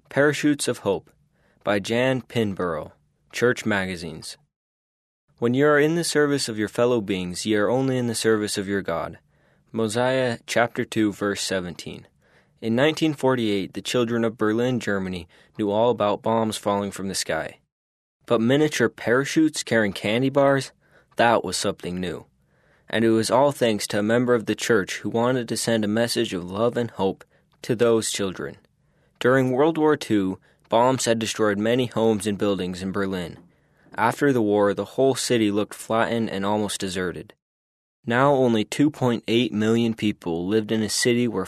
Parachutes of Hope by Jan Pinborough, Church Magazines. When you are in the service of your fellow beings, ye are only in the service of your God. Mosiah chapter 2, verse 17. In 1948, the children of Berlin, Germany, knew all about bombs falling from the sky. But miniature parachutes carrying candy bars? That was something new. And it was all thanks to a member of the church who wanted to send a message of love and hope to those children. During World War II, bombs had destroyed many homes and buildings in Berlin. After the war, the whole city looked flattened and almost deserted. Now only 2.8 million people lived in a city where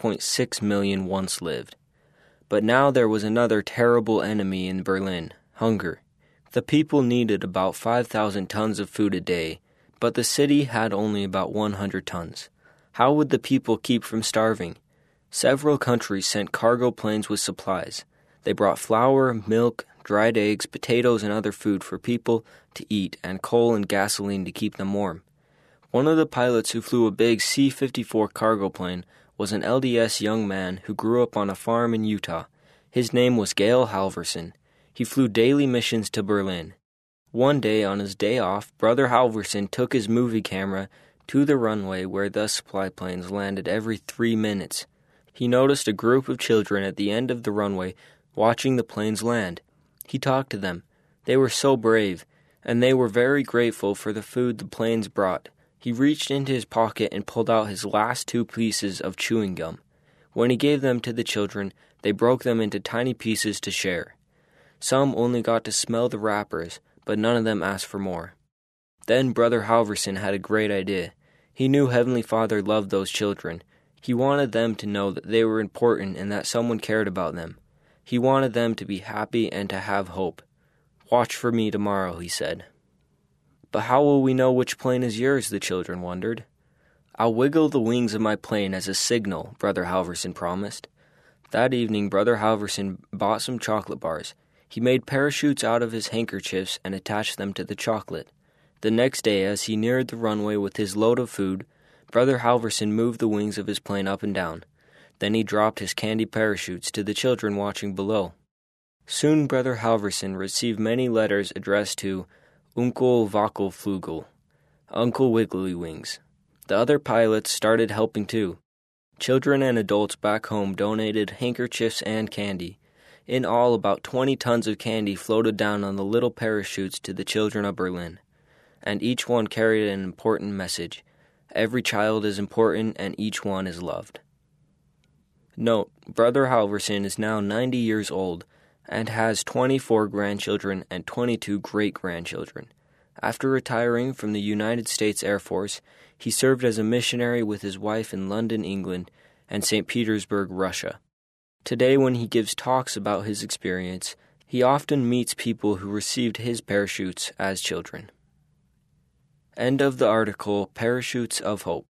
4.6 million once lived. But now there was another terrible enemy in Berlin, hunger. The people needed about 5,000 tons of food a day, but the city had only about 100 tons. How would the people keep from starving? Several countries sent cargo planes with supplies. They brought flour, milk, dried eggs, potatoes, and other food for people to eat, and coal and gasoline to keep them warm. One of the pilots who flew a big C-54 cargo plane was an LDS young man who grew up on a farm in Utah. His name was Gail Halverson. He flew daily missions to Berlin. One day, on his day off, Brother Halverson took his movie camera to the runway where the supply planes landed every 3 minutes. He noticed a group of children at the end of the runway watching the planes land. He talked to them. They were so brave, and they were very grateful for the food the planes brought. He reached into his pocket and pulled out his last 2 pieces of chewing gum. When he gave them to the children, they broke them into tiny pieces to share. Some only got to smell the wrappers, but none of them asked for more. Then Brother Halverson had a great idea. He knew Heavenly Father loved those children. He wanted them to know that they were important and that someone cared about them. He wanted them to be happy and to have hope. "Watch for me tomorrow," he said. "But how will we know which plane is yours?" the children wondered. "I'll wiggle the wings of my plane as a signal," Brother Halverson promised. That evening, Brother Halverson bought some chocolate bars. He made parachutes out of his handkerchiefs and attached them to the chocolate. The next day, as he neared the runway with his load of food, Brother Halverson moved the wings of his plane up and down. Then he dropped his candy parachutes to the children watching below. Soon Brother Halverson received many letters addressed to Onkel Wackelflügel, Uncle Wiggly Wings. The other pilots started helping too. Children and adults back home donated handkerchiefs and candy. In all, about 20 tons of candy floated down on the little parachutes to the children of Berlin. And each one carried an important message. Every child is important and each one is loved. Note, Brother Halverson is now 90 years old and has 24 grandchildren and 22 great-grandchildren. After retiring from the United States Air Force, he served as a missionary with his wife in London, England, and St. Petersburg, Russia. Today, when he gives talks about his experience, he often meets people who received his parachutes as children. End of the article, Parachutes of Hope.